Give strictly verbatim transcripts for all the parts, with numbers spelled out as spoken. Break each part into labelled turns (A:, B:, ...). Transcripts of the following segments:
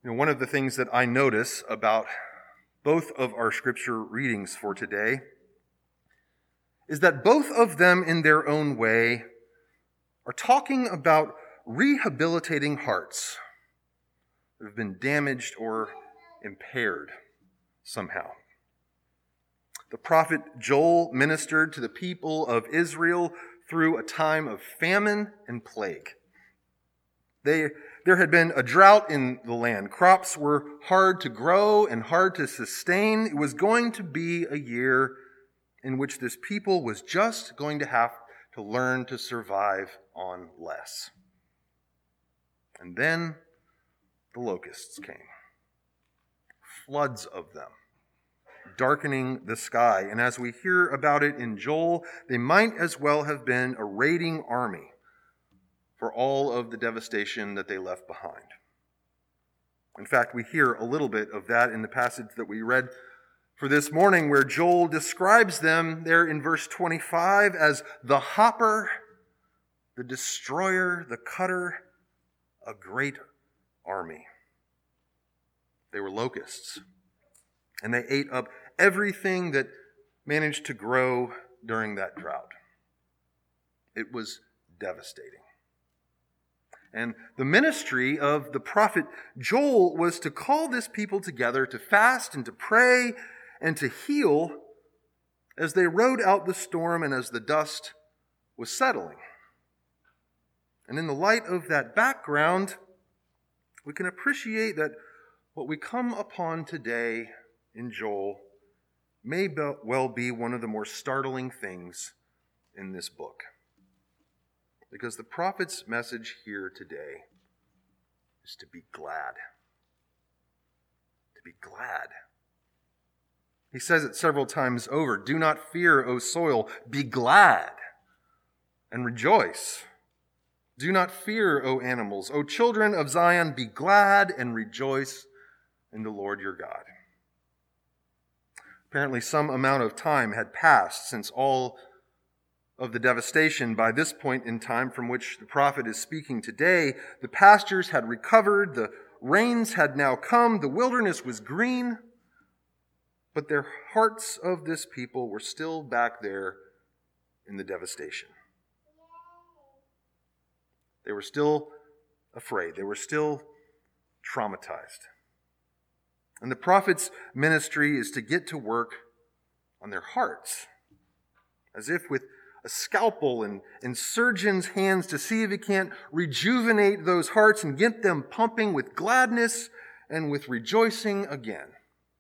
A: You know, one of the things that I notice about both of our scripture readings for today is that both of them in their own way are talking about rehabilitating hearts that have been damaged or impaired somehow. The prophet Joel ministered to the people of Israel through a time of famine and plague. They, there had been a drought in the land. Crops were hard to grow and hard to sustain. It was going to be a year in which this people was just going to have to learn to survive on less. And then the locusts came. Floods of them, darkening the sky. And as we hear about it in Joel, they might as well have been a raiding army for all of the devastation that they left behind. In fact, we hear a little bit of that in the passage that we read for this morning, where Joel describes them there in verse twenty-five as the hopper, the destroyer, the cutter, a great army. They were locusts, and they ate up everything that managed to grow during that drought. It was devastating. And the ministry of the prophet Joel was to call this people together to fast and to pray and to heal as they rode out the storm and as the dust was settling. And in the light of that background, we can appreciate that what we come upon today in Joel may well be one of the more startling things in this book. Because the prophet's message here today is to be glad. To be glad. He says it several times over. Do not fear, O soil. Be glad and rejoice. Do not fear, O animals. O children of Zion, be glad and rejoice in the Lord your God. Apparently some amount of time had passed since all of the devastation by this point in time from which the prophet is speaking today. The pastures had recovered, the rains had now come, the wilderness was green, but their hearts of this people were still back there in the devastation. They were still afraid. They were still traumatized. And the prophet's ministry is to get to work on their hearts, as if with a scalpel and, and surgeon's hands to see if he can't rejuvenate those hearts and get them pumping with gladness and with rejoicing again.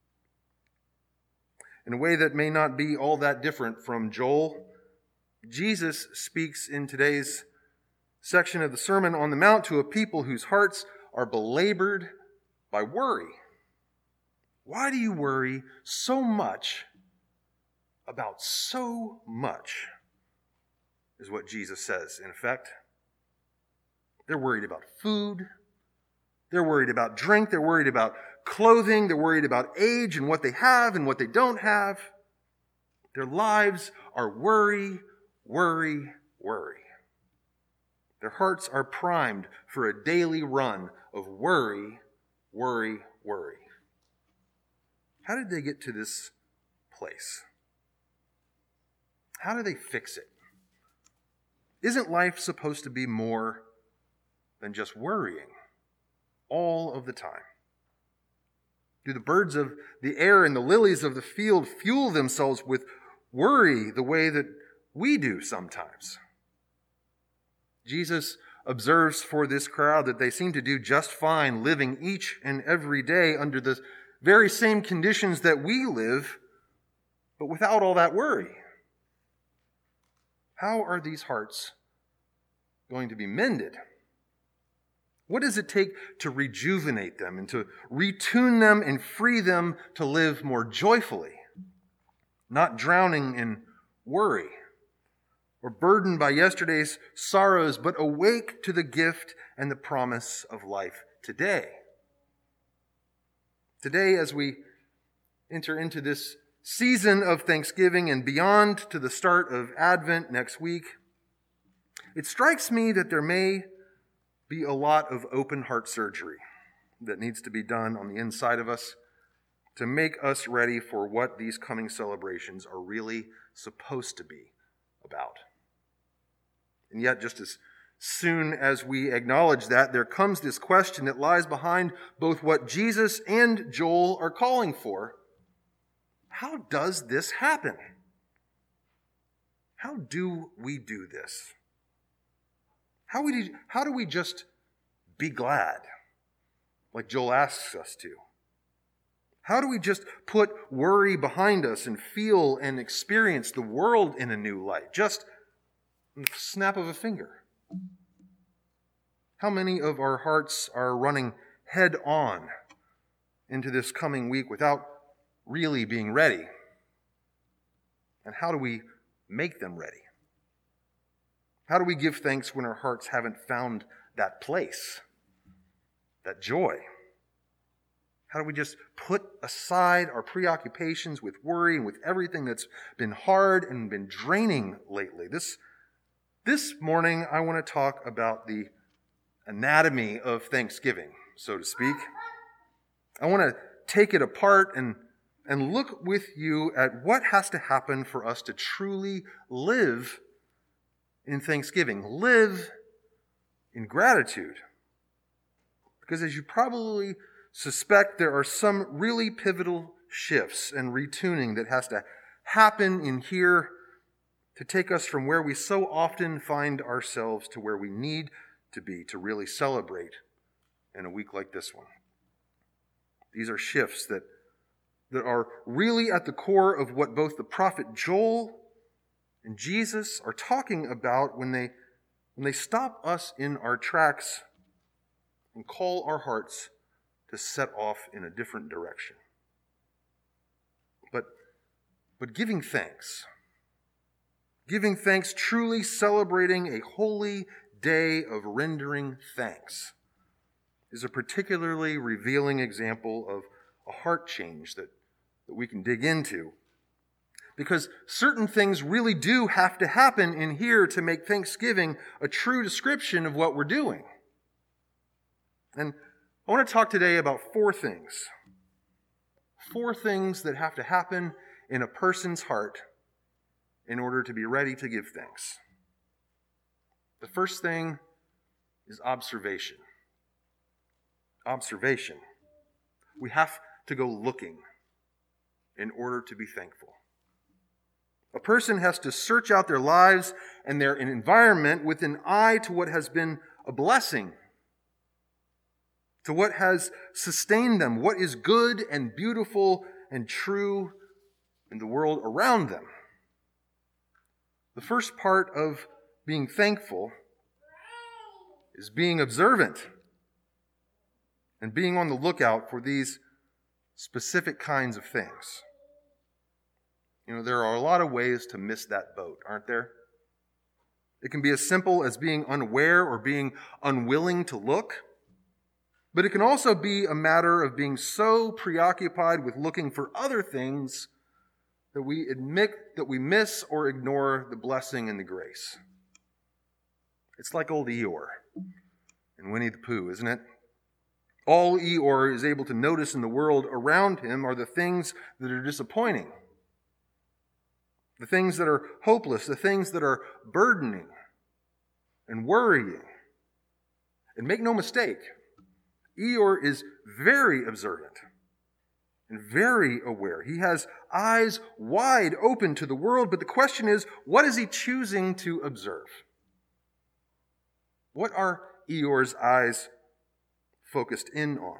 A: In a way that may not be all that different from Joel, Jesus speaks in today's section of the Sermon on the Mount to a people whose hearts are belabored by worry. Why do you worry so much about so much? Is what Jesus says, in effect. They're worried about food. They're worried about drink. They're worried about clothing. They're worried about age and what they have and what they don't have. Their lives are worry, worry, worry. Their hearts are primed for a daily run of worry, worry, worry. How did they get to this place? How do they fix it? Isn't life supposed to be more than just worrying all of the time? Do the birds of the air and the lilies of the field fuel themselves with worry the way that we do sometimes? Jesus observes for this crowd that they seem to do just fine living each and every day under the very same conditions that we live, but without all that worry. How are these hearts going to be mended? What does it take to rejuvenate them and to retune them and free them to live more joyfully, not drowning in worry or burdened by yesterday's sorrows, but awake to the gift and the promise of life today? Today, as we enter into this season of Thanksgiving and beyond to the start of Advent next week, it strikes me that there may be a lot of open heart surgery that needs to be done on the inside of us to make us ready for what these coming celebrations are really supposed to be about. And yet, just as soon as we acknowledge that, there comes this question that lies behind both what Jesus and Joel are calling for. How does this happen? How do we do this? How, we, how do we just be glad, like Joel asks us to? How do we just put worry behind us and feel and experience the world in a new light, just in the snap of a finger? How many of our hearts are running head on into this coming week without really being ready? And how do we make them ready? How do we give thanks when our hearts haven't found that place, that joy? How do we just put aside our preoccupations with worry and with everything that's been hard and been draining lately? This, this morning, I want to talk about the anatomy of Thanksgiving, so to speak. I want to take it apart and, and look with you at what has to happen for us to truly live in thanksgiving, live in gratitude. Because as you probably suspect, there are some really pivotal shifts and retuning that has to happen in here to take us from where we so often find ourselves to where we need to be to really celebrate in a week like this one. These are shifts that, that are really at the core of what both the prophet Joel and Jesus are talking about when they, when they stop us in our tracks and call our hearts to set off in a different direction. But, but giving thanks, giving thanks, truly celebrating a holy day of rendering thanks, is a particularly revealing example of a heart change that, that we can dig into. Because certain things really do have to happen in here to make Thanksgiving a true description of what we're doing. And I want to talk today about four things. Four things that have to happen in a person's heart in order to be ready to give thanks. The first thing is observation. Observation. We have to go looking in order to be thankful. A person has to search out their lives and their environment with an eye to what has been a blessing, to what has sustained them, what is good and beautiful and true in the world around them. The first part of being thankful is being observant and being on the lookout for these specific kinds of things. You know, there are a lot of ways to miss that boat, aren't there? It can be as simple as being unaware or being unwilling to look. But it can also be a matter of being so preoccupied with looking for other things that we admit that we miss or ignore the blessing and the grace. It's like old Eeyore in Winnie the Pooh, isn't it? All Eeyore is able to notice in the world around him are the things that are disappointing, the things that are hopeless, the things that are burdening and worrying. And make no mistake, Eeyore is very observant and very aware. He has eyes wide open to the world, but the question is, what is he choosing to observe? What are Eeyore's eyes focused in on?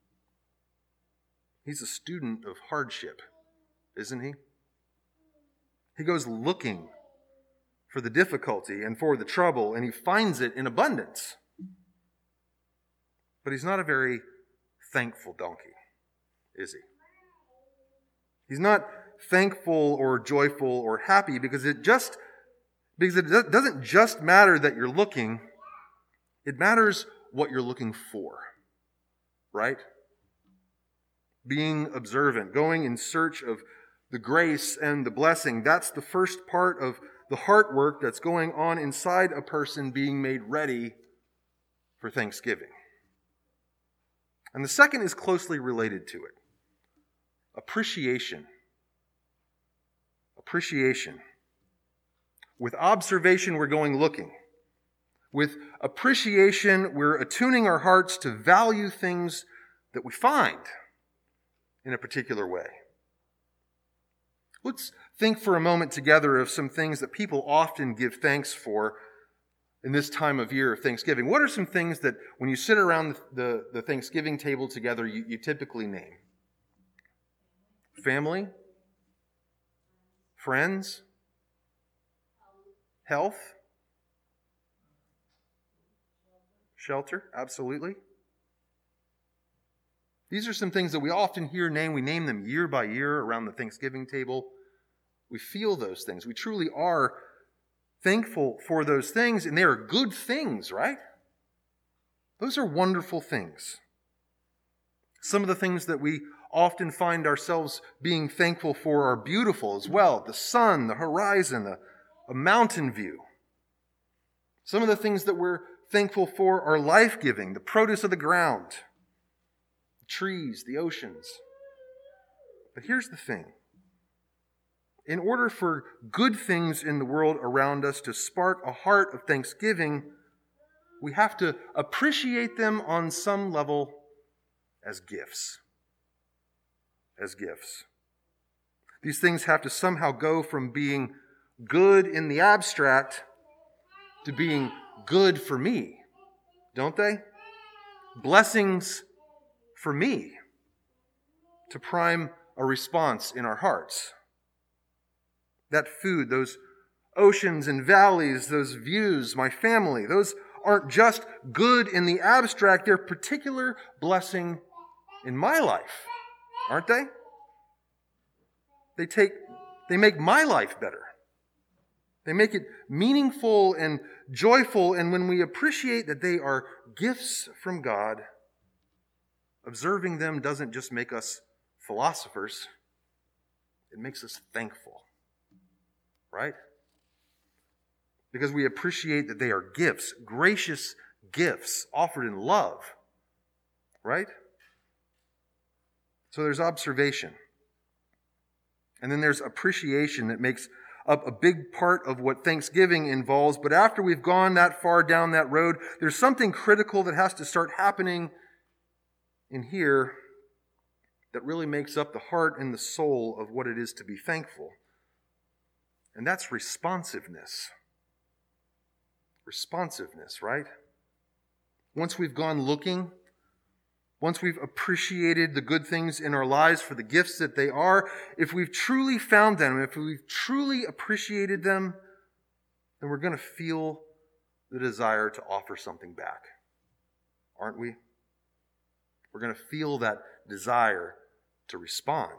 A: He's a student of hardship, isn't he? He goes looking for the difficulty and for the trouble, and he finds it in abundance. But he's not a very thankful donkey, is he? He's not thankful or joyful or happy because it just because it doesn't just matter that you're looking, it matters what you're looking for, right? Being observant, going in search of the grace and the blessing, that's the first part of the heart work that's going on inside a person being made ready for Thanksgiving. And the second is closely related to it. Appreciation. Appreciation. With observation, we're going looking. With appreciation, we're attuning our hearts to value things that we find in a particular way. Let's think for a moment together of some things that people often give thanks for in this time of year of Thanksgiving. What are some things that when you sit around the, the Thanksgiving table together, you, you typically name? Family? Friends? Health? Shelter? Absolutely. These are some things that we often hear named. We name them year by year around the Thanksgiving table. We feel those things. We truly are thankful for those things, and they are good things, right? Those are wonderful things. Some of the things that we often find ourselves being thankful for are beautiful as well. The sun, the horizon, a, a mountain view. Some of the things that we're thankful for are life-giving, the produce of the ground, the trees, the oceans. But here's the thing. In order for good things in the world around us to spark a heart of thanksgiving, we have to appreciate them on some level as gifts. As gifts. These things have to somehow go from being good in the abstract to being good for me, don't they? Blessings for me to prime a response in our hearts. That food, those oceans and valleys, those views, my family, those aren't just good in the abstract, they're particular blessing in my life, aren't they? They take, they make my life better. They make it meaningful and joyful, and when we appreciate that they are gifts from God, observing them doesn't just make us philosophers, it makes us thankful. Right? Because we appreciate that they are gifts, gracious gifts offered in love. Right? So there's observation. And then there's appreciation that makes up a big part of what Thanksgiving involves. But after we've gone that far down that road, there's something critical that has to start happening in here that really makes up the heart and the soul of what it is to be thankful. And that's responsiveness. Responsiveness, right? Once we've gone looking, once we've appreciated the good things in our lives for the gifts that they are, if we've truly found them, if we've truly appreciated them, then we're going to feel the desire to offer something back. Aren't we? We're going to feel that desire to respond.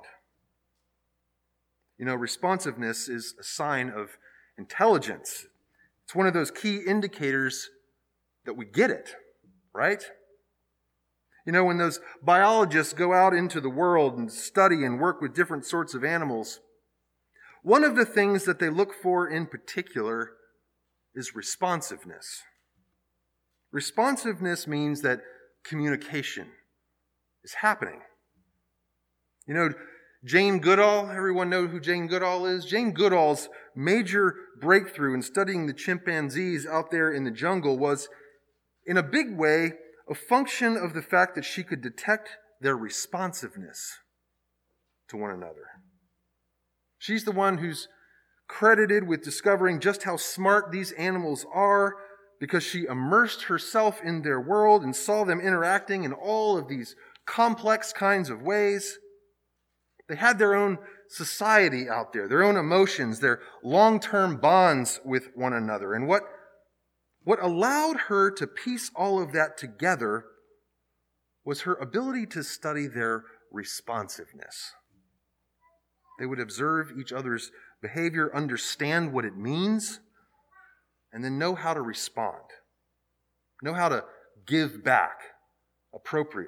A: You know, responsiveness is a sign of intelligence. It's one of those key indicators that we get it, right? You know, when those biologists go out into the world and study and work with different sorts of animals, one of the things that they look for in particular is responsiveness. Responsiveness means that communication is happening. You know, Jane Goodall, everyone know who Jane Goodall is? Jane Goodall's major breakthrough in studying the chimpanzees out there in the jungle was, in a big way, a function of the fact that she could detect their responsiveness to one another. She's the one who's credited with discovering just how smart these animals are because she immersed herself in their world and saw them interacting in all of these complex kinds of ways. They had their own society out there, their own emotions, their long-term bonds with one another. And what, what allowed her to piece all of that together was her ability to study their responsiveness. They would observe each other's behavior, understand what it means, and then know how to respond, know how to give back appropriately.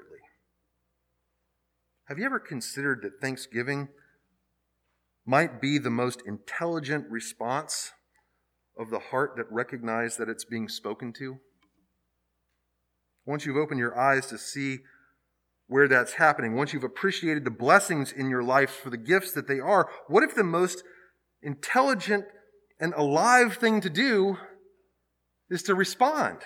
A: Have you ever considered that Thanksgiving might be the most intelligent response of the heart that recognizes that it's being spoken to? Once you've opened your eyes to see where that's happening, once you've appreciated the blessings in your life for the gifts that they are, what if the most intelligent and alive thing to do is to respond?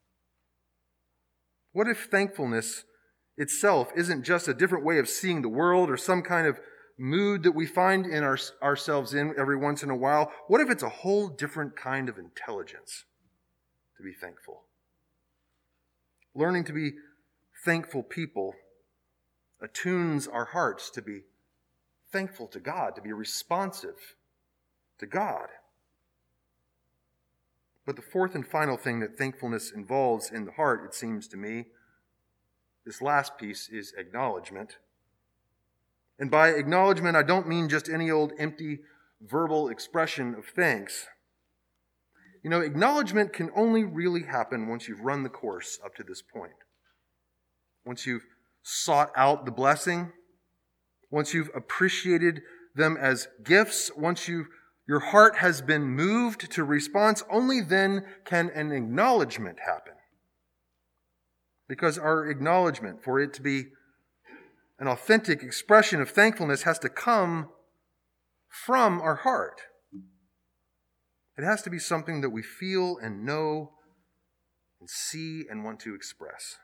A: What if thankfulness itself isn't just a different way of seeing the world or some kind of mood that we find in our, ourselves in every once in a while? What if it's a whole different kind of intelligence to be thankful? Learning to be thankful people attunes our hearts to be thankful to God, to be responsive to God. But the fourth and final thing that thankfulness involves in the heart, it seems to me, this last piece is acknowledgement. And by acknowledgement, I don't mean just any old empty verbal expression of thanks. You know, acknowledgement can only really happen once you've run the course up to this point. Once you've sought out the blessing, once you've appreciated them as gifts, once you your heart has been moved to response, only then can an acknowledgement happen. Because our acknowledgement, for it to be an authentic expression of thankfulness, has to come from our heart. It has to be something that we feel and know and see and want to express.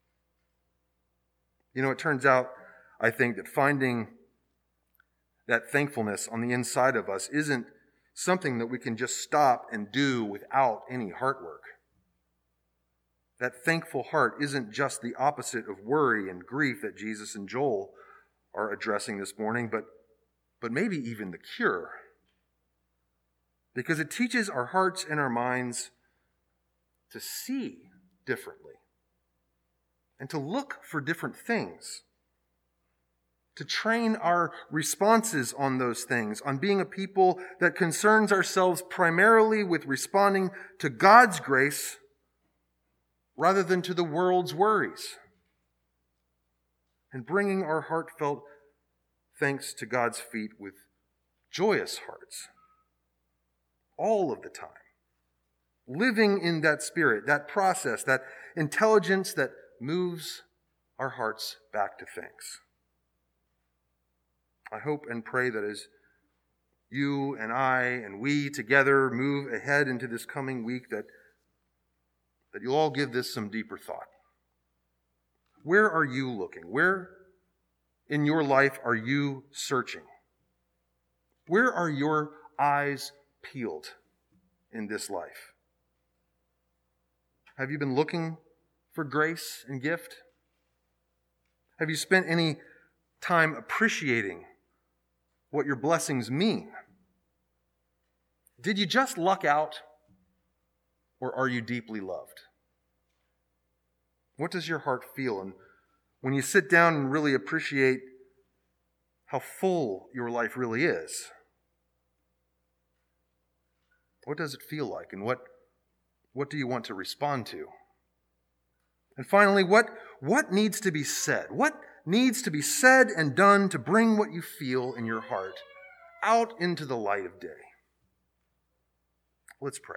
A: You know, it turns out, I think, that finding that thankfulness on the inside of us isn't something that we can just stop and do without any heart work. That thankful heart isn't just the opposite of worry and grief that Jesus and Joel are addressing this morning, but, but maybe even the cure. Because it teaches our hearts and our minds to see differently and to look for different things, to train our responses on those things, on being a people that concerns ourselves primarily with responding to God's grace rather than to the world's worries, and bringing our heartfelt thanks to God's feet with joyous hearts all of the time. Living in that spirit, that process, that intelligence that moves our hearts back to thanks. I hope and pray that as you and I and we together move ahead into this coming week, that, that you'll all give this some deeper thought. Where are you looking? Where in your life are you searching? Where are your eyes peeled in this life? Have you been looking for grace and gift? Have you spent any time appreciating what your blessings mean? Did you just luck out, or are you deeply loved? What does your heart feel? And when you sit down and really appreciate how full your life really is, what does it feel like? And what, what do you want to respond to? And finally, what, what needs to be said? What needs to be said and done to bring what you feel in your heart out into the light of day? Let's pray.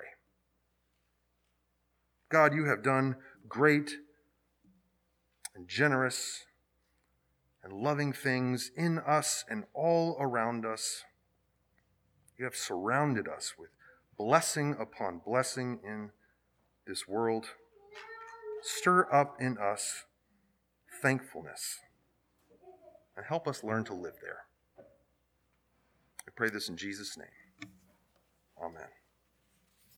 A: God, you have done great and generous and loving things in us and all around us. You have surrounded us with blessing upon blessing in this world. Stir up in us thankfulness and help us learn to live there. I pray this in Jesus' name. Amen.